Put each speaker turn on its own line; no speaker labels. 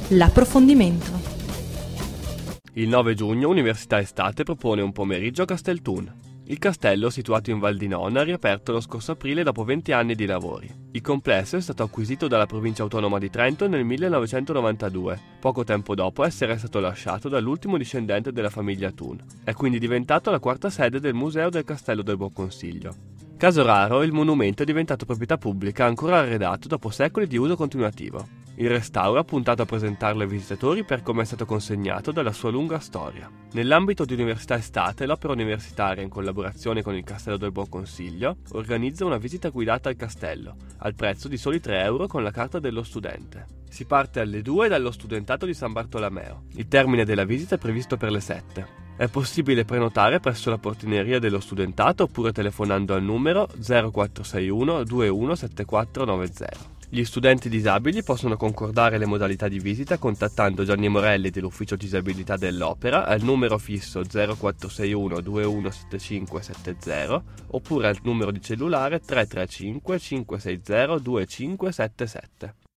L'approfondimento.
Il 9 giugno Università Estate propone un pomeriggio a Castelthun. Il castello, situato in Val di Nona, ha riaperto lo scorso aprile dopo 20 anni di lavori. Il complesso è stato acquisito dalla provincia autonoma di Trento nel 1992, poco tempo dopo essere stato lasciato dall'ultimo discendente della famiglia Thun. È quindi diventato la quarta sede del Museo del Castello del Buon Consiglio. Caso raro, il monumento è diventato proprietà pubblica, ancora arredato dopo secoli di uso continuativo. Il restauro ha puntato a presentarlo ai visitatori per come è stato consegnato dalla sua lunga storia. Nell'ambito di Università Estate, l'opera universitaria, in collaborazione con il Castello del Buon Consiglio, organizza una visita guidata al castello, al prezzo di soli 3 euro con la carta dello studente. Si parte alle 2 dallo studentato di San Bartolomeo. Il termine della visita è previsto per le 7. È possibile prenotare presso la portineria dello studentato oppure telefonando al numero 0461 217490. Gli studenti disabili possono concordare le modalità di visita contattando Gianni Morelli dell'Ufficio Disabilità dell'Opera al numero fisso 0461 217570 oppure al numero di cellulare 335 560 2577.